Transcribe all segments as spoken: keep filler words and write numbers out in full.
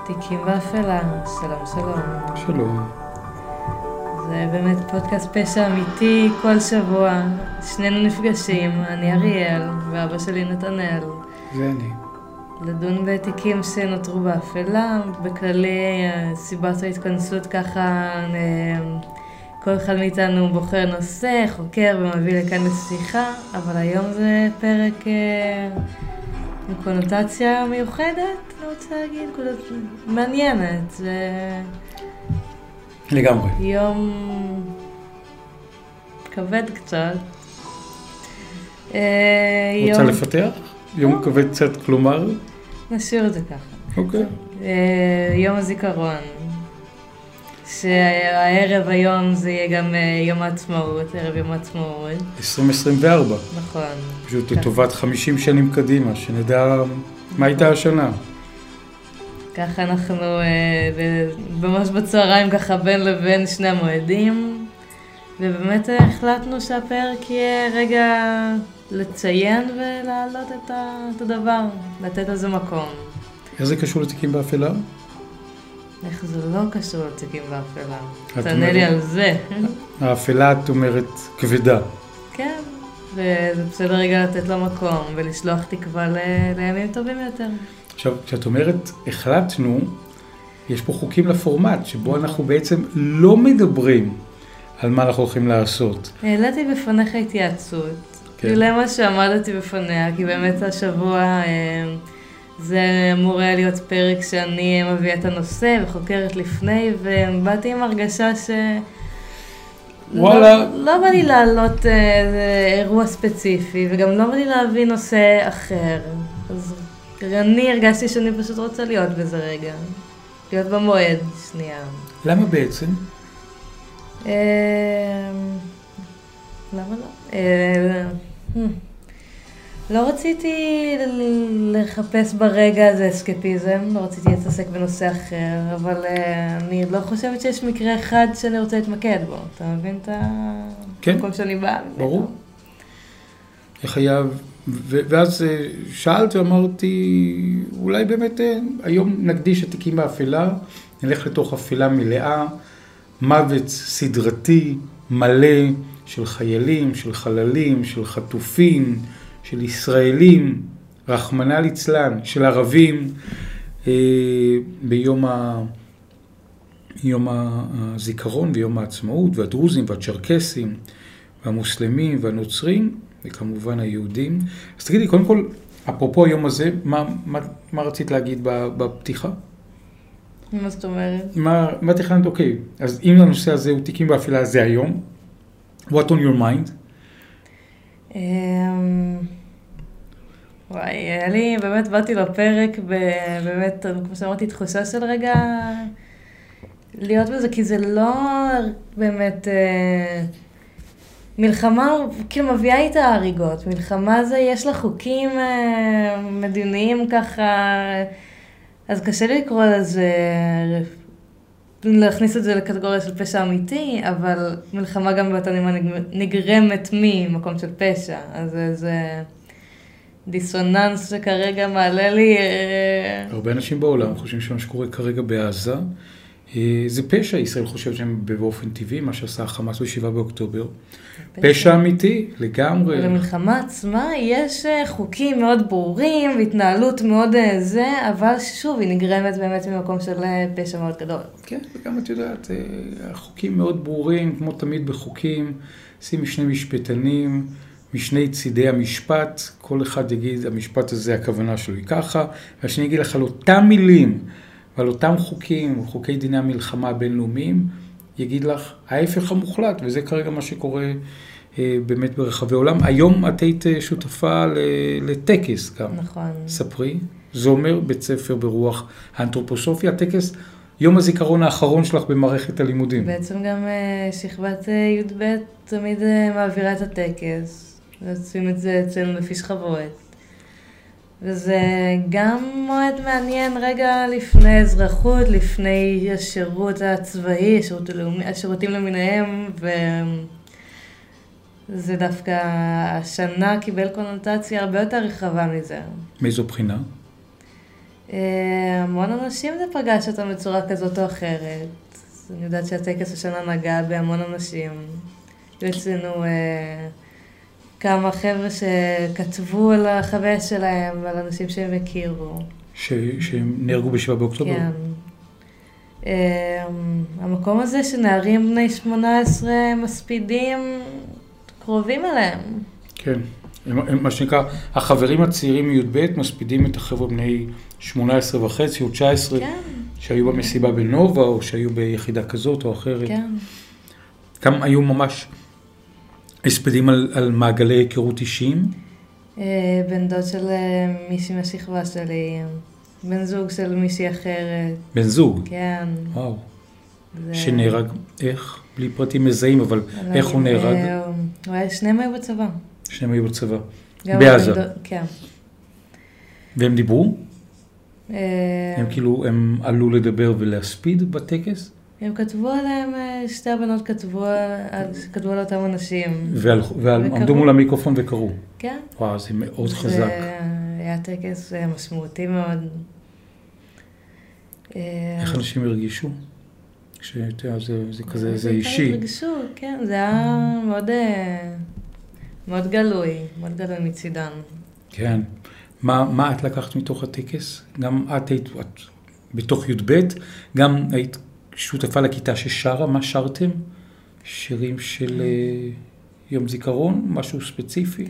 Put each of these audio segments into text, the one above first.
תיקים באפלה, שלום שלום. שלום. זה באמת פודקאסט פשע אמיתי כל שבוע. שנינו נפגשים, אני אריאל ואבא שלי נתנאל. זה אני. לדון בתיקים שנותרו באפלה, בכללי סיבת ההתכנסות ככה, כל אחד מאיתנו בוחר נושא, חוקר ומביא לכאן לשיחה, אבל היום זה פרק עם קונוטציה מיוחדת, אני רוצה להגיד, מעניינת. זה לגמרי. יום כבד קצת. רוצה לפתח? יום כבד קצת, כלומר? נשאיר את זה ככה. אוקיי. יום הזיכרון. שהערב היום זה יהיה גם יום העצמאות, ערב יום העצמאות. עשרים עשרים וארבע. נכון. פשוט לטובת חמישים שנים קדימה, שנדע מה הייתה השנה. ככה אנחנו ממש בצהריים ככה בין לבין שני המועדים, ובאמת החלטנו שהפרק יהיה רגע לציין ולהעלות את הדבר, לתת לזה מקום. איך זה קשור לתיקים באפלה? איך זה לא קשור לתיקים באפלה? תענה לי על זה. האפלה, את אומרת, כבדה. כן, וזה בסדר רגע לתת לו מקום ולשלוח תקווה לימים טובים יותר. עכשיו, כשאת אומרת, החלטנו, יש פה חוקים לפורמט, שבו אנחנו בעצם לא מדברים על מה אנחנו הולכים לעשות. העליתי בפניך התייעצות. כן. למה שעמדתי בפניה, כי באמת השבוע זה אמור היה להיות פרק שאני מביאה את הנושא וחוקרת לפני, ובאתי עם הרגשה ש... וואלה. לא, לא בא לי לעלות אירוע ספציפי, וגם לא בא לי להביא נושא אחר. אז אני הרגשתי שאני פשוט רוצה להיות בזה רגע. להיות במועד, שנייה. למה בעצם? למה לא? לא רציתי לחפש ברגע הזה אסקפיזם, לא רציתי להתעסק בנושא אחר, אבל אני לא חושבת שיש מקרה אחד שאני רוצה להתמקד בו. אתה מבין את המקום שאני באה? ברור. חייב. ואז שאלת ואמרתי, אולי באמת היום נקדיש את תיקים באפלה, נלך לתוך אפלה מלאה, מוות סדרתי, מלא, של חיילים, של חללים, של חטופים, של ישראלים, רחמנא ליצלן, של ערבים, אה, ביום ה... יום הזיכרון ויום העצמאות, והדרוזים והצ'רקסים, והמוסלמים והנוצרים, וכמובן היהודים. אז תגידי, קודם כל, אפרופו היום הזה, מה, מה, מה רצית להגיד בפתיחה? מה זאת אומרת? מה, מה תכננת? אוקיי, אז אם הנושא הזה הוא תיקים באפלה, זה היום. What on your mind? וואי, אני באמת באתי לפרק, באמת, כמו שאמרתי, תחושה של רגע להיות בזה, כי זה לא באמת... מלחמה, כאילו מביאה איתה הריגות. מלחמה זה, יש לה חוקים מדיניים ככה, אז קשה לי לקרוא לזה, להכניס את זה לקטגוריה של פשע אמיתי, אבל מלחמה גם באותה נימה נגרמת ממקום של פשע. אז זה דיסוננס שכרגע מעלה לי... הרבה אנשים בעולם חושבים שמה שקורה כרגע בעזה, זה פשע. ישראל חושב שהם באופן טבעי, מה שעשה החמאס בשבעה באוקטובר. פשע אמיתי, לגמרי. למלחמה עצמה יש חוקים מאוד ברורים, והתנהלות מאוד זה, אבל שוב, היא נגרמת באמת ממקום של פשע מאוד גדול. כן, וגם את יודעת, החוקים מאוד ברורים, כמו תמיד בחוקים, שימי שני משפטנים, משני צידי המשפט, כל אחד יגיד, המשפט הזה, הכוונה שלו היא ככה, והשני יגיד לך על אותם מילים, ועל אותם חוקים, חוקי דיני המלחמה הבינלאומיים, יגיד לך ההפך המוחלט, וזה כרגע מה שקורה אה, באמת ברחבי העולם. היום את היית שותפה לטקס גם. נכון. ספרי, זה אומר בית ספר ברוח האנתרופוסופיה, טקס יום הזיכרון האחרון שלך במערכת הלימודים. בעצם גם אה, שכבת אה, י"ב תמיד אה, מעבירה את הטקס, ועושים את זה אצלנו לפי שכבות. וזה גם מועד מעניין רגע לפני אזרחות, לפני השירות הצבאי, השירות הלאומי, השירותים למיניהם, וזה דווקא השנה קיבל קונוטציה הרבה יותר רחבה מזה. מאיזו בחינה? המון אנשים זה פגש אותם בצורה כזאת או אחרת. אני יודעת שהטקס השנה נגע בהמון אנשים. אצלנו כמה חבר'ה שכתבו על החוויה שלהם ועל אנשים שהם הכירו. שהם נהרגו בשבעה באוקטובר? כן. המקום הזה שנערים בני שמונה עשרה מספידים קרובים אליהם. כן. מה שנקרא, החברים הצעירים מי"ב מספידים את החבר'ה בני שמונה עשרה וחצי או תשע עשרה, כן. שהיו במסיבה בנובה או שהיו ביחידה כזאת או אחרת. כן. גם היו ממש הספדים על, על מעגלי היכרות אישיים? בן דוד של מישהי מהשכבה שלי, בן זוג של מישהי אחרת. בן זוג? כן. וואו. זה... שנהרג, איך? בלי פרטים מזהים, אבל איך הוא נהרג? הוא היה שניהם היו בצבא. שניהם היו בצבא. בעזה. דוד, כן. והם דיברו? הם כאילו, הם עלו לדבר ולהספיד בטקס? הם כתבו עליהם, שתי הבנות כתבו, כתבו על אותם אנשים. ועמדו מול המיקרופון וקראו? כן. וואו, זה מאוד חזק. זה היה טקס משמעותי מאוד. איך אנשים הרגישו? זה כזה, זה אישי. הרגישו, כן, זה היה מאוד, מאוד גלוי, מאוד גלוי מצידן. כן. מה, מה את לקחת מתוך הטקס? גם את היית, את בתוך י"ב, גם היית שותפה לכיתה ששרה, מה שרתם? שירים של יום זיכרון, משהו ספציפי?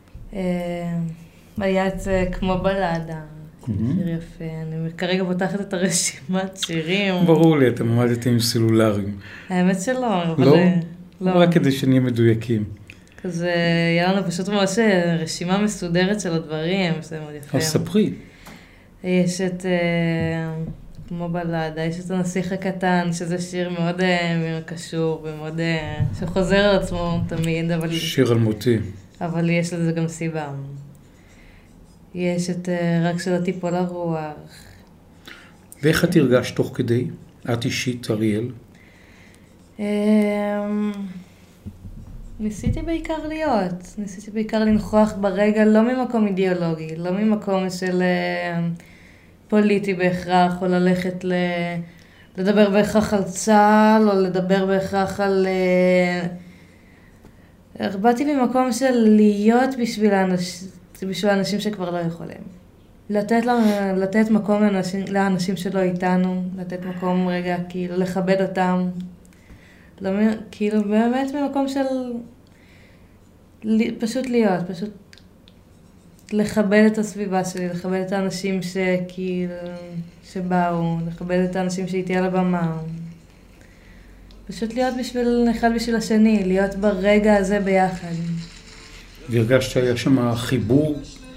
היה את זה כמו בלדה, שיר יפה. אני כרגע פותחת את הרשימת שירים. ברור לי, אתם עמדתם עם סלולרים. האמת שלא, אבל... לא? לא. רק כדי שנהיה מדויקים. כזה, היה לנו פשוט ממש רשימה מסודרת של הדברים, שזה מאוד יפה. אז ספרי. יש את... כמו בלדה, יש את הנסיך הקטן, שזה שיר מאוד קשור ומאוד, שחוזר על עצמו תמיד, אבל... שיר אלמותי. אבל יש לזה גם סיבה. יש את רק שלא תיפול הרוח. ואיך את הרגשת תוך כדי? את אישית, אריאל? ניסיתי בעיקר להיות, ניסיתי בעיקר לנכוח ברגע, לא ממקום אידיאולוגי, לא ממקום של... פוליטי בהכרח, או ללכת ל... לדבר בהכרח על צה"ל, או לדבר בהכרח על... באתי ממקום של להיות בשביל האנשים, בשביל האנשים שכבר לא יכולים. לתת, לתת מקום לאנשים, לאנשים שלא איתנו, לתת מקום רגע, כאילו, לכבד אותם. לא, כאילו, באמת ממקום של... פשוט להיות, פשוט... לכבד את הסביבה שלי, לכבד את האנשים שכאילו, שבאו, לכבד את האנשים שהייתי על הבמה. פשוט להיות בשביל, אחד בשביל השני, להיות ברגע הזה ביחד. והרגשת שהיה שם חיבור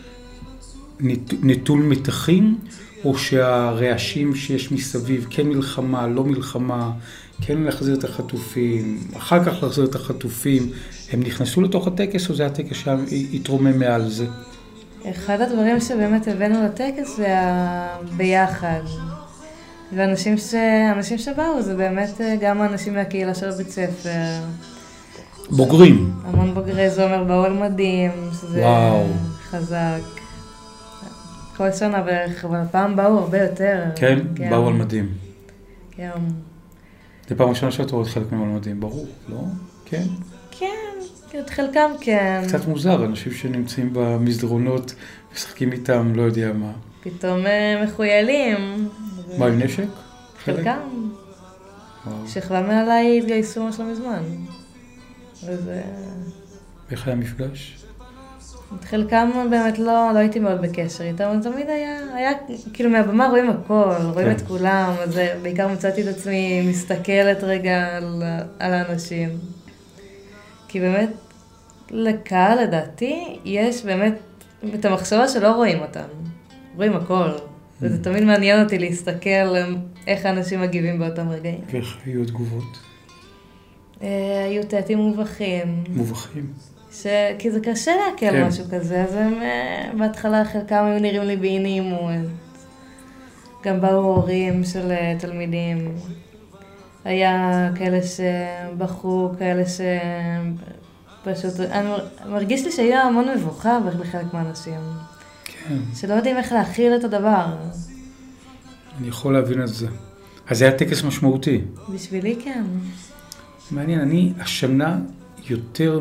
נטול מתחים, או שהרעשים שיש מסביב, כן מלחמה, לא מלחמה, כן להחזיר את החטופים, אחר כך להחזיר את החטופים, הם נכנסו לתוך הטקס, או זה הטקס שהתרומם מעל זה? אחד הדברים שבאמת הבאנו לטקס זה ביחד. ואנשים ש... אנשים שבאו, זה באמת גם האנשים מהקהילה של הבית ספר. בוגרים. המון בוגרי זומר באו על מדים, שזה וואו. חזק. כל שנה בערך, אבל הפעם באו הרבה יותר. כן? כן. באו על מדים. כן. זה פעם ראשונה שאת רואה חלק מהם על מדים, ברור, לא? כן? כן. את חלקם כן. קצת מוזר, אנשים שנמצאים במסדרונות, משחקים איתם, לא יודע מה. פתאום מחוילים. מה, עם נשק? חלקם. שכבה מעליי התגייסו משהו מזמן. וזה... איך היה מפגש? את חלקם באמת לא, לא הייתי מאוד בקשר איתם, אבל תמיד היה, היה, כאילו מהבמה רואים הכל, רואים את כולם, אז בעיקר מצאתי את עצמי מסתכלת רגע על, על האנשים. כי באמת, לקהל, לדעתי, יש באמת את המחשבה שלא רואים אותם. רואים הכל. וזה תמיד מעניין אותי להסתכל איך האנשים מגיבים באותם רגעים. ואיך היו התגובות? היו תעתים מובכים. מובכים? כי זה קשה להקל משהו כזה, אז הם בהתחלה חלקם היו נראים לי באי-נעימות. גם באו הורים של תלמידים. היה כאלה שבחרו, כאלה שפשוט... אני מרגיש לי שהיה המון מבוכה בחלק מהאנשים. כן. שלא יודעים איך להכיל את הדבר. אני יכול להבין את זה. אז זה היה טקס משמעותי. בשבילי כן. מעניין, אני השנה יותר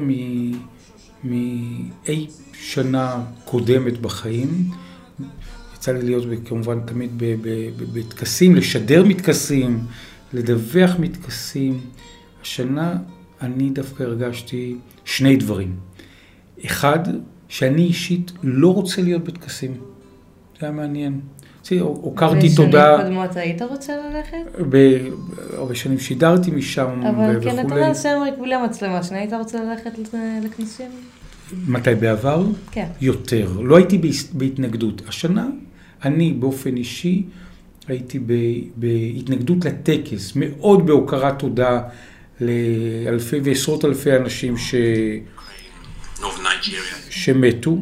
מאי שנה קודמת בחיים, יצא לי להיות כמובן תמיד בטקסים, לשדר מתקסים, לדווח מתקסים. השנה אני דווקא הרגשתי שני דברים. אחד, שאני אישית לא רוצה להיות בטקסים. זה היה מעניין. הוקרתי תודה. בשנים קודמות היית רוצה ללכת? הרבה שנים שידרתי משם. אבל כן, אתה לא סמריק בלי המצלמה, שני היית רוצה ללכת לכנסים? מתי בעבר? כן. יותר. לא הייתי בהתנגדות. השנה, אני באופן אישי, הייתי בהתנגדות לטקס, מאוד בהוקרת תודה לאלפי ועשרות אלפי אנשים ש... שמתו.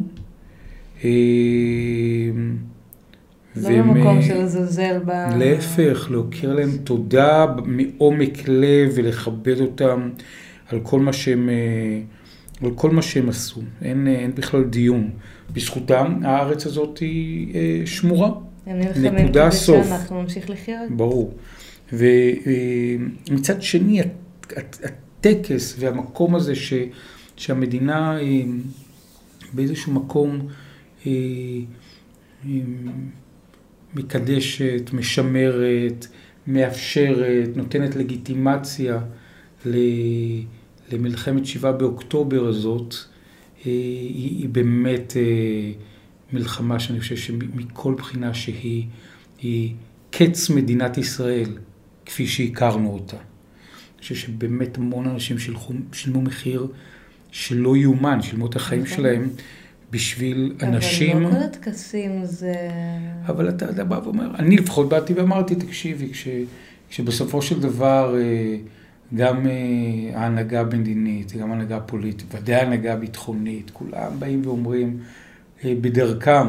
לא במקום של לזלזל ב... להפך, להוקיר להם תודה מעומק לב ולכבד אותם על כל מה שהם, על כל מה שהם עשו. אין, אין בכלל דיון. בזכותם הארץ הזאת היא שמורה. נקודה סוף. שאנחנו נמשיך לחיות. ברור. ומצד שני, הטקס והמקום הזה ש, שהמדינה באיזשהו מקום מקדשת, משמרת, מאפשרת, נותנת לגיטימציה למלחמת שבעה באוקטובר הזאת, היא, היא באמת מלחמה שאני חושב שמכל בחינה שהיא, היא קץ מדינת ישראל, כפי שהכרנו אותה. אני חושב שבאמת המון אנשים שלחו, שילמו מחיר שלא יאומן, שילמו את החיים שלהם בשביל אנשים... אבל לא כל הטקסים זה... אבל אתה, אתה בא ואומר, אני לפחות באתי ואמרתי, תקשיבי, כש, כשבסופו של דבר גם ההנהגה המדינית, גם ההנהגה הפוליטית, ודאי ההנהגה הביטחונית, כולם באים ואומרים בדרכם,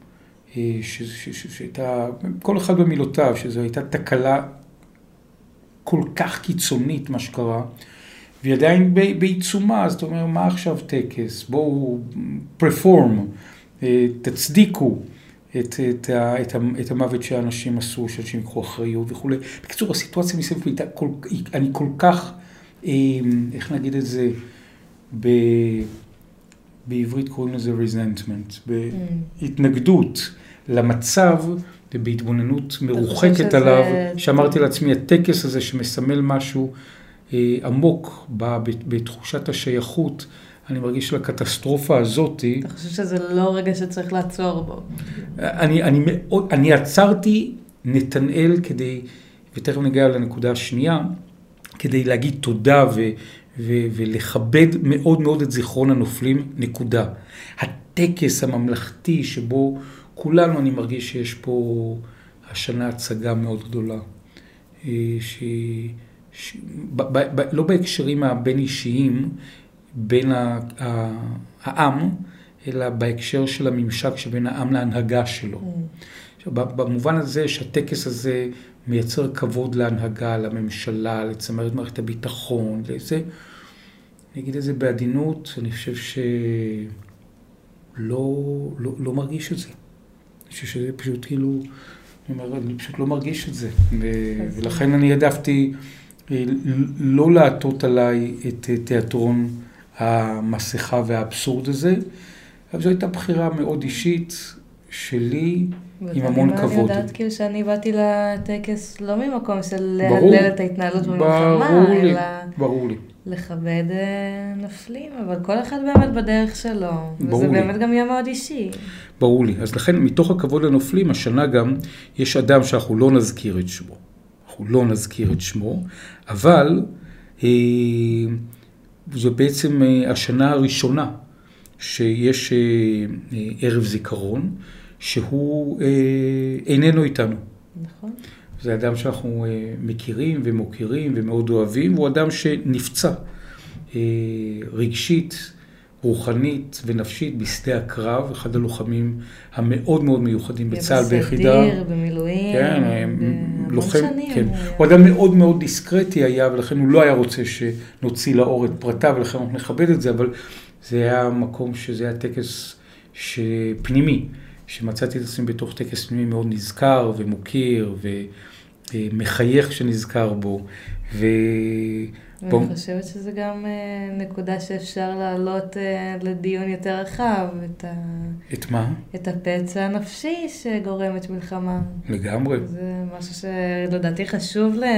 שהייתה, כל אחד במילותיו, שזו הייתה תקלה כל כך קיצונית מה שקרה, ועדיין בעיצומה, אז אתה אומר, מה עכשיו טקס? בואו פרפורם, תצדיקו את, את, את, את המוות שהאנשים עשו, שאנשים יקחו אחריות וכו'. בקיצור, הסיטואציה מסביב הייתה, כל, אני כל כך, איך נגיד את זה, ב, בעברית קוראים לזה resentment, בהתנגדות למצב ובהתבוננות מרוחקת עליו, שאמרתי לעצמי, הטקס הזה שמסמל משהו, עמוק בתחושת השייכות, אני מרגיש לקטסטרופה הזאת. אתה חושב שזה לא רגע שצריך לעצור בו? אני, אני מאוד, אני עצרתי נתנאל כדי, ותכף נגיע לנקודה השנייה, כדי להגיד תודה ו, ו, ולכבד מאוד מאוד את זיכרון הנופלים, נקודה. הטקס הממלכתי שבו כולנו, אני מרגיש שיש פה השנה הצגה מאוד גדולה, שהיא ש... ב... ב... ב... לא בהקשרים הבין אישיים בין ה... העם, אלא בהקשר של הממשק שבין העם להנהגה שלו. Mm. במובן הזה שהטקס הזה מייצר כבוד להנהגה, לממשלה, לצמרת מערכת הביטחון, לזה, אני אגיד את זה בעדינות, אני חושב שלא לא, לא מרגיש את זה. אני חושב שזה פשוט כאילו, אני אומר, אני פשוט לא מרגיש את זה. ו... ולכן אני העדפתי לא להטות עליי את תיאטרון המסכה והאבסורד הזה, אבל זו הייתה בחירה מאוד אישית שלי, עם המון כבוד. אני יודעת כאילו שאני באתי לטקס לא ממקום של להלל את ההתנהלות במלחמה, אלא ברור לי. לכבד נפלים, אבל כל אחד באמת בדרך שלו, וזה באמת גם יהיה מאוד אישי. ברור לי. אז לכן מתוך הכבוד לנופלים, השנה גם יש אדם שאנחנו לא נזכיר את שמו. אנחנו לא נזכיר את שמו, אבל אה, זו בעצם אה, השנה הראשונה שיש אה, אה, ערב זיכרון, שהוא אה, איננו איתנו. נכון. זה אדם שאנחנו אה, מכירים ומוכירים ומאוד אוהבים, והוא אדם שנפצע אה, רגשית, רוחנית ונפשית בשדה הקרב, אחד הלוחמים המאוד מאוד מיוחדים בצה"ל ביחידה. בסדיר, במילואים, כן, לוחם, כן. הוא אדם מאוד מאוד דיסקרטי היה, ולכן הוא לא היה רוצה שנוציא לאור את פרטיו, ולכן אנחנו נכבד את זה, אבל זה היה מקום שזה היה טקס פנימי, שמצאתי את עצמי בתוך טקס פנימי מאוד נזכר ומוכיר ומחייך שנזכר בו. ו... ואני חושבת שזה גם נקודה שאפשר להעלות לדיון יותר רחב, את, ה... את מה? את הפצע הנפשי שגורמת מלחמה. לגמרי. זה משהו שלדעתי חשוב ל...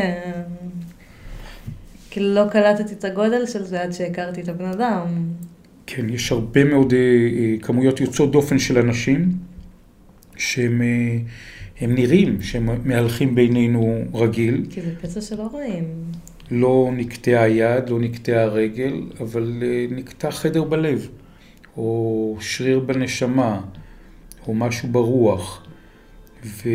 כאילו לא קלטתי את הגודל של זה עד שהכרתי את הבן אדם. כן, יש הרבה מאוד כמויות יוצאות דופן של אנשים, שהם הם נראים, שהם מהלכים בינינו רגיל. כי זה פצע שלא רואים. לא נקטע היד, לא נקטע הרגל, אבל נקטע חדר בלב, או שריר בנשמה, או משהו ברוח. ו...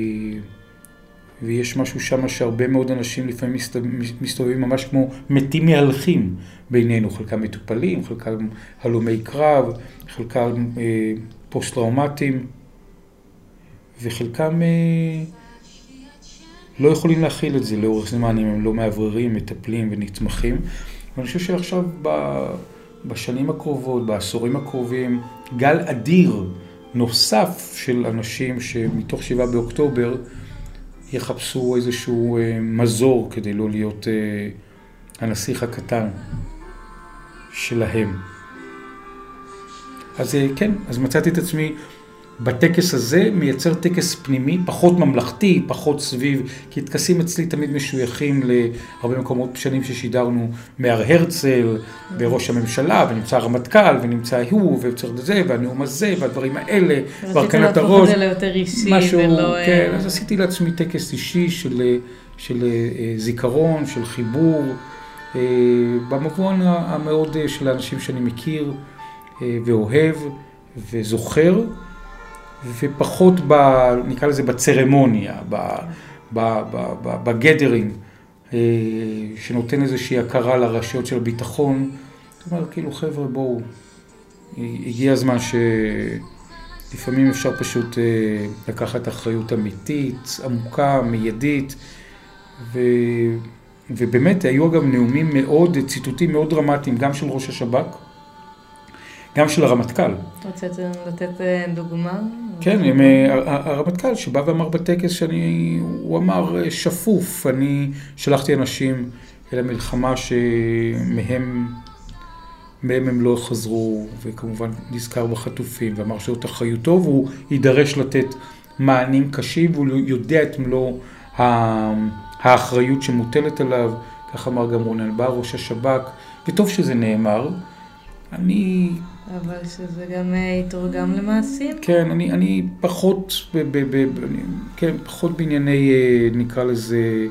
ויש משהו שם שהרבה מאוד אנשים לפעמים מסתובבים ממש כמו מתים מהלכים בינינו, חלקם מטופלים, חלקם הלומי קרב, חלקם אה, פוסט-טראומטיים, וחלקם אה, לא יכולים להכיל את זה לאורך זמן, אם הם לא מעבררים, מטפלים ונתמכים. ואני חושב שעכשיו בשנים הקרובות, בעשורים הקרובים, גל אדיר נוסף של אנשים שמתוך שבעה באוקטובר יחפשו איזשהו מזור כדי לא להיות הנסיך הקטן שלהם. אז כן, אז מצאתי את עצמי בטקס הזה מייצר טקס פנימי, פחות ממלכתי, פחות סביב, כי טקסים אצלי תמיד משויכים להרבה מקומות שנים ששידרנו מהר הרצל, בראש הממשלה, ונמצא הרמטכ"ל, ונמצא הוא, וצריך את זה, והנאום הזה, והדברים האלה, והרכנת הראש. רצית להפוך את זה ליותר אישי, משהו, ולא... כן, אז עשיתי לעצמי טקס אישי של, של זיכרון, של חיבור, במובן המאוד של האנשים שאני מכיר, ואוהב, וזוכר, ופחות ב, נקרא לזה בצרמוניה, ב, ב, ב, ב, בגדרינג, שנותן איזושהי הכרה לרשויות של הביטחון. זאת אומרת, כאילו, חבר'ה, בואו, הגיע הזמן שלפעמים אפשר פשוט לקחת אחריות אמיתית, עמוקה, מיידית, ו, ובאמת היו גם נאומים מאוד, ציטוטים מאוד דרמטיים, גם של ראש השב"כ, גם של הרמטכ"ל. רצית לתת דוגמה? כן, הרמטכ"ל שבא ואמר בטקס שאני, הוא אמר שפוף, אני שלחתי אנשים אל המלחמה שמהם מהם הם לא חזרו, וכמובן נזכר בחטופים, ואמר שזאת אחריותו, והוא יידרש לתת מענים קשים, והוא יודע את מלוא האחריות שמוטלת עליו, כך אמר גם רונן בר, ראש השב"כ, וטוב שזה נאמר. אני... אבל שזה גם יתורגם למעשים? כן, אני, אני פחות, ב, ב, ב, אני, כן, פחות בענייני, נקרא לזה,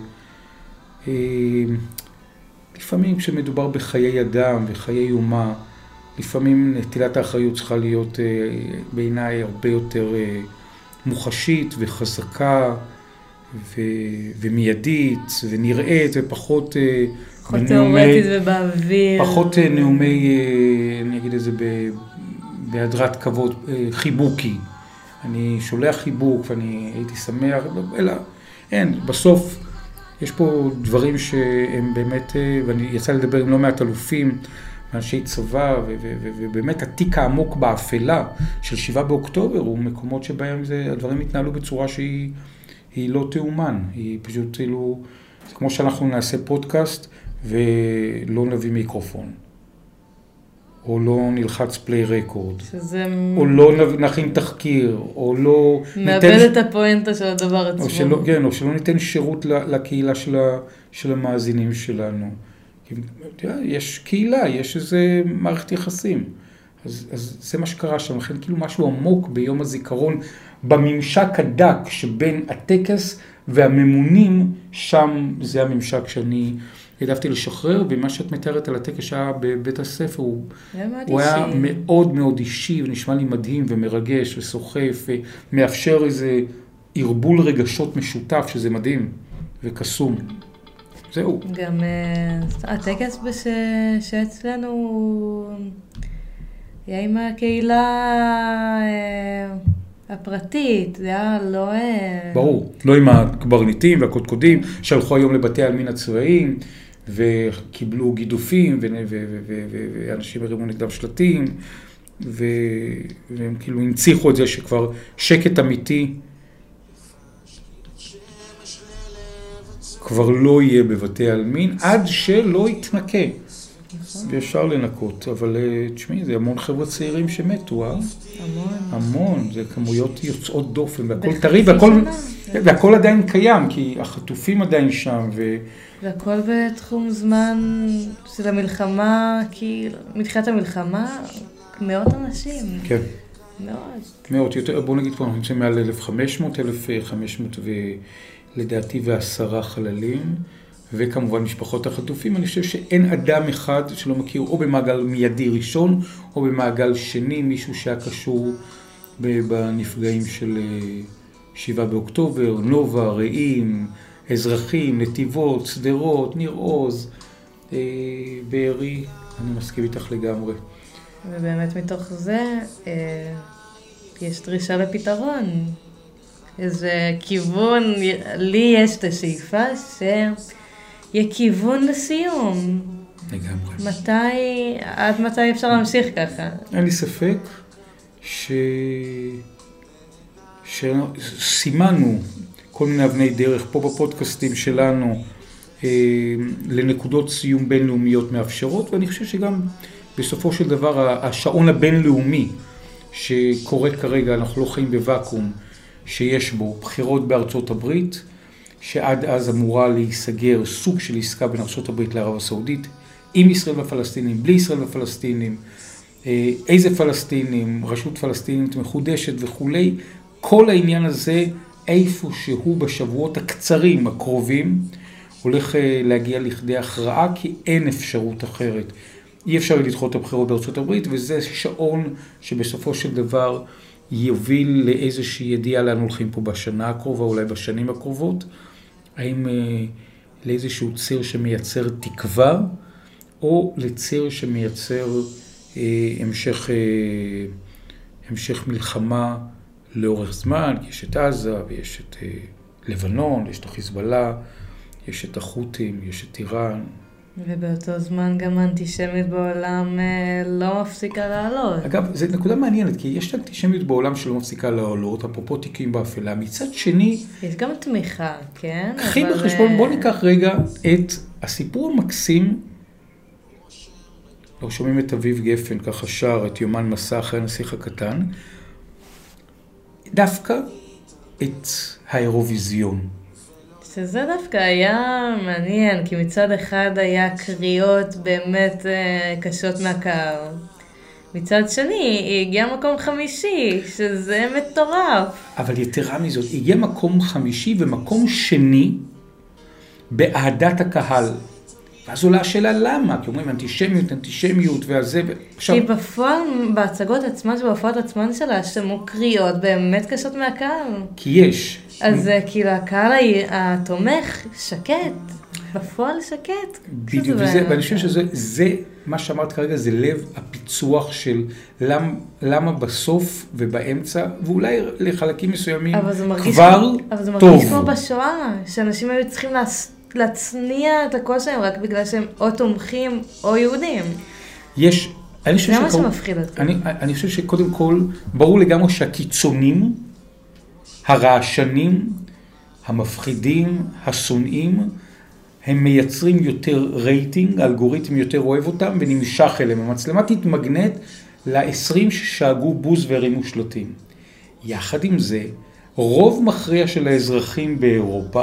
לפעמים כשמדובר בחיי אדם וחיי אומה, לפעמים נטילת האחריות צריכה להיות בעיניי הרבה יותר מוחשית וחזקה ו, ומיידית ונראית ופחות... פחות תיאורטית ובאוויר. פחות נאומי, אני אגיד את זה בהדרת כבוד, חיבוקי. אני שולח חיבוק ואני הייתי שמח, אלא אין, בסוף יש פה דברים שהם באמת, ואני יצא לדבר עם לא מעט אלופים, אנשי צבא, ובאמת התיק העמוק באפלה של שבעה באוקטובר, הוא מקומות שבהם הדברים התנהלו בצורה שהיא לא תאומן, היא פשוט כאילו, זה כמו שאנחנו נעשה פודקאסט, ולא נביא מיקרופון, או לא נלחץ פליי רקורד, שזה... או לא נכין תחקיר, או לא... מאבד ניתן... את הפואנטה של הדבר עצמו. או שלא, כן, או שלא ניתן שירות לקהילה של, ה... של המאזינים שלנו. כי, יש קהילה, יש איזה מערכת יחסים. אז, אז זה מה שקרה שם, לכן כאילו משהו עמוק ביום הזיכרון, בממשק הדק שבין הטקס והממונים, שם זה הממשק שאני... העדפתי לשחרר, ומה שאת מתארת על הטקס שהיה בבית הספר, הוא, הוא היה מאוד מאוד אישי, ונשמע לי מדהים ומרגש וסוחף, ומאפשר איזה ערבול רגשות משותף, שזה מדהים וקסום. זהו. גם הטקס בש... שאצלנו היה עם הקהילה הפרטית, זה היה לא... ברור, לא עם הקברניטים והקודקודים, שהלכו היום לבתי העלמין הצבאיים, וקיבלו גידופים, ואנשים הרימו נגדם שלטים, ו... והם כאילו הנציחו את זה שכבר שקט אמיתי כבר לא יהיה בבתי העלמין, עד שלא יתנקה. ואפשר לנקות, אבל תשמעי, זה המון חבר'ה צעירים שמתו, אה? המון. המון, זה כמויות יוצאות דופן, והכל טרי, והכל, והכל עדיין קיים, כי החטופים עדיין שם, ו... והכל בתחום זמן של המלחמה, כי מתחילת המלחמה, מאות אנשים. כן. מאות. מאות, יותר, בואו נגיד פה, אנחנו נמצאים מעל אלף וחמש מאות, אלף וחמש מאות ולדעתי ועשרה חללים, וכמובן משפחות החטופים. אני חושב שאין אדם אחד שלא מכיר, או במעגל מיידי ראשון, או במעגל שני, מישהו שהיה קשור בנפגעים של שבעה באוקטובר, נובה, רעים, אזרחים, נתיבות, סדרות, ניר עוז, בארי, אני מסכים איתך לגמרי. ובאמת מתוך זה יש דרישה לפתרון. איזה כיוון, לי יש את השאיפה שיהיה כיוון לסיום. לגמרי. מתי, עד מתי אפשר להמשיך ככה? אין לי ספק ש... שסימנו כל מיני אבני דרך פה בפודקאסטים שלנו אה, לנקודות סיום בינלאומיות מאפשרות, ואני חושב שגם בסופו של דבר השעון הבינלאומי שקורה כרגע, אנחנו לא חיים בוואקום, שיש בו בחירות בארצות הברית, שעד אז אמורה להיסגר סוג של עסקה בין ארצות הברית לערב הסעודית, עם ישראל והפלסטינים, בלי ישראל והפלסטינים, איזה פלסטינים, רשות פלסטינית מחודשת וכולי, כל העניין הזה איפה שהוא בשבועות הקצרים הקרובים, הולך להגיע לכדי הכרעה, כי אין אפשרות אחרת. אי אפשר לדחות את הבחירות בארצות הברית, וזה שעון שבסופו של דבר יוביל לאיזושהי ידיעה לאן הולכים פה בשנה הקרובה, אולי בשנים הקרובות, האם אה, לאיזשהו ציר שמייצר תקווה, או לציר שמייצר אה, המשך, אה, המשך מלחמה לאורך זמן, יש את עזה, ויש את אה, לבנון, יש את החיזבאללה, יש את החות'ים, יש את איראן. ובאותו זמן גם האנטישמיות בעולם לא מפסיקה לעלות. אגב, זו נקודה מעניינת, כי יש אנטישמיות בעולם שלא מפסיקה לעלות, אפרופו תיקים באפלה. מצד שני... יש גם תמיכה, כן? קחי אבל... בחשבון, בוא ניקח רגע את הסיפור המקסים, לא שומעים את אביב גפן, ככה שר את יומן מסע אחרי הנסיך הקטן, דווקא את האירוויזיון. שזה דווקא היה מעניין, כי מצד אחד היה קריאות באמת קשות מהקהל. מצד שני, היא הגיעה מקום חמישי, שזה מטורף. אבל יתרה מזאת, היא הגיעה מקום חמישי ומקום שני באהדת הקהל. ואז עולה השאלה למה? כי אומרים אנטישמיות, אנטישמיות והזה. עכשיו... כי בפועל, בהצגות עצמן, שבפועל עצמן שלה, שמעו קריאות באמת קשות מהקהל. כי יש. אז כאילו הקהל התומך שקט, בפועל שקט. בדיוק, וזה, ואני חושב שזה, זה, מה שאמרת כרגע, זה לב הפיצוח של למ, למה בסוף ובאמצע, ואולי לחלקים מסוימים כבר טוב. אבל זה מרגיש כמו בשואה, שאנשים היו צריכים להס... להצניע את הקול שלהם רק בגלל שהם או תומכים או יהודים. יש, אני חושב זה מה שמפחיד אותי. אני, אני חושב שקודם כל, ברור לגמרי שהקיצונים, הרעשנים, המפחידים, השונאים, הם מייצרים יותר רייטינג, האלגוריתם יותר אוהב אותם ונמשך אליהם. המצלמה תתמגנט ל-עשרים ששאגו בוז והרימו שלטים. יחד עם זה, רוב מכריע של האזרחים באירופה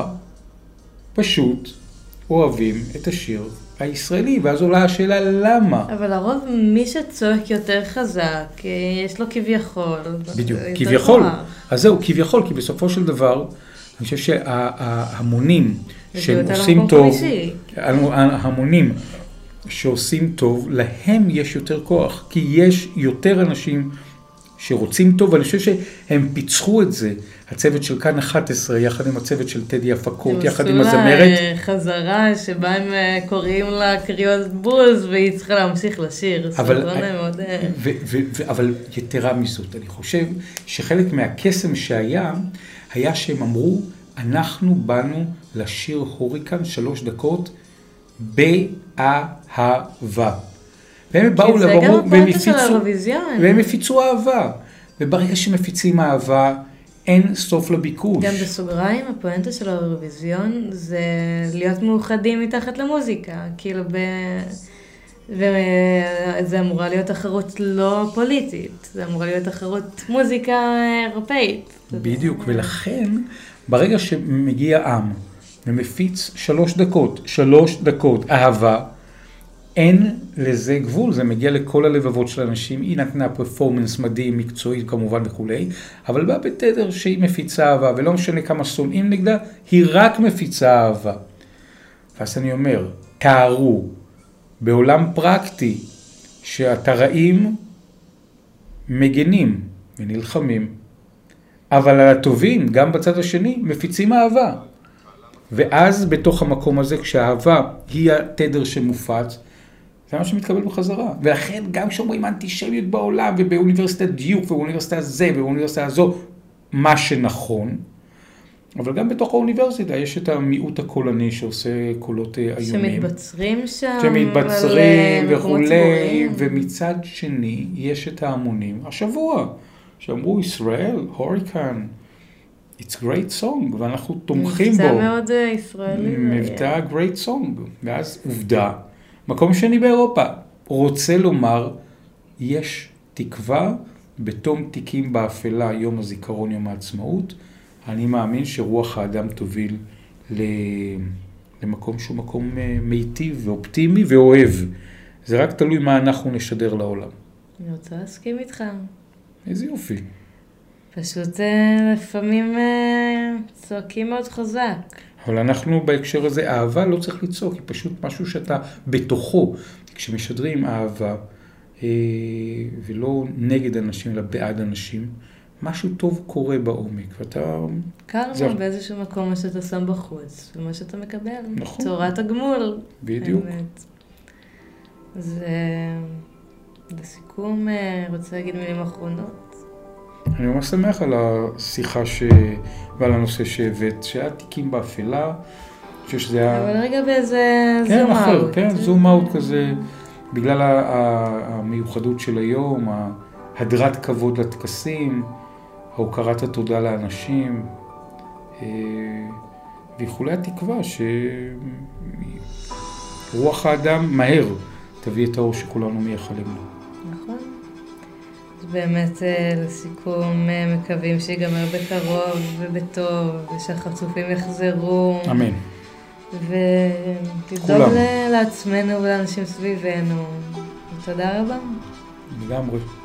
פשוט אוהבים את השיר הישראלי, ואז עולה השאלה למה. אבל הרוב מי שצועק יותר חזק, יש לו כביכול. בדיוק, כביכול. אז זהו, כביכול, כי בסופו של דבר, אני חושב שההמונים שהם עושים טוב, ההמונים שעושים טוב, להם יש יותר כוח, כי יש יותר אנשים שרוצים טוב, ואני חושב שהם פיצחו את זה. הצוות של כאן אחת עשרה, יחד עם הצוות של טדי הפקות, יחד עם הזמרת. חזרה שבה הם קוראים לה קריאות בוז, והיא צריכה להמשיך לשיר. אבל, ו, ו, ו, אבל יתרה מזאת, אני חושב שחלק מהקסם שהיה, היה שהם אמרו, אנחנו באנו לשיר הוריקן שלוש דקות באהבה. והם באו זה לברור, גם והם הפואנטה של הפיצו, האירוויזיון. והם הפיצו אהבה. וברגע שמפיצים אהבה, אין סוף לביקוש. גם בסוגריים, הפואנטה של האירוויזיון זה להיות מאוחדים מתחת למוזיקה. כאילו ב... וזה אמורה להיות תחרות לא פוליטית, זה אמורה להיות תחרות מוזיקה אירופאית. בדיוק, ולכן ברגע שמגיע עם ומפיץ שלוש דקות, שלוש דקות אהבה, אין לזה גבול, זה מגיע לכל הלבבות של האנשים, היא נתנה פרפורמנס מדהים, מקצועי כמובן וכולי, אבל בא בתדר שהיא מפיצה אהבה, ולא משנה כמה שונאים נגדה, היא רק מפיצה אהבה. ואז אני אומר, תארו, בעולם פרקטי, שהתראים מגנים ונלחמים, אבל על הטובים, גם בצד השני, מפיצים אהבה. ואז בתוך המקום הזה, כשהאהבה היא התדר שמופץ, זה מה שמתקבל בחזרה. ולכן גם כשאומרים אנטישמיות בעולם, ובאוניברסיטת דיוק, ובאוניברסיטה זה, ובאוניברסיטה הזו, מה שנכון, אבל גם בתוך האוניברסיטה יש את המיעוט הקולני שעושה קולות איומים. שמתבצרים שם. שמתבצרים וכולי, ומצד שני יש את ההמונים. השבוע, שאמרו ישראל, הוריקן, it's great song, ואנחנו תומכים בו. מבטא מאוד ישראלי. מבטא great song, ואז עובדה. מקום שני באירופה, רוצה לומר, יש תקווה בתום תיקים באפלה, יום הזיכרון, יום העצמאות, אני מאמין שרוח האדם תוביל למקום שהוא מקום מיטיב ואופטימי ואוהב. זה רק תלוי מה אנחנו נשדר לעולם. אני רוצה להסכים איתך. איזה יופי. פשוט לפעמים צועקים מאוד חזק. אבל אנחנו בהקשר הזה, אהבה לא צריך לצעוק, היא פשוט משהו שאתה בתוכו. כשמשדרים אהבה, ולא נגד אנשים, אלא בעד אנשים, משהו טוב קורה בעומק, ואתה... קרמה זה... באיזשהו מקום מה שאתה שם בחוץ, ומה שאתה מקבל. נכון. צורת הגמול. בדיוק. האמת. זה... לסיכום, רוצה להגיד מילים אחרונות? אני ממש שמח על השיחה ש... ועל הנושא שהבאת, שהיה תיקים באפלה, אני חושב שזה היה... אבל רגע באיזה כן, זום אחר, אאוט. כן, זום אאוט כזה, בגלל המיוחדות של היום, הדרת כבוד לטקסים, ההוקרת התודה לאנשים, ואיחולי התקווה שרוח האדם מהר תביא את האור שכולנו מייחלים לו. נכון. אז באמת לסיכום מקווים שיגמר בקרוב ובטוב, ושהחצופים יחזרו. אמן. ותדאוג לעצמנו ולאנשים סביבנו. תודה רבה. לגמרי.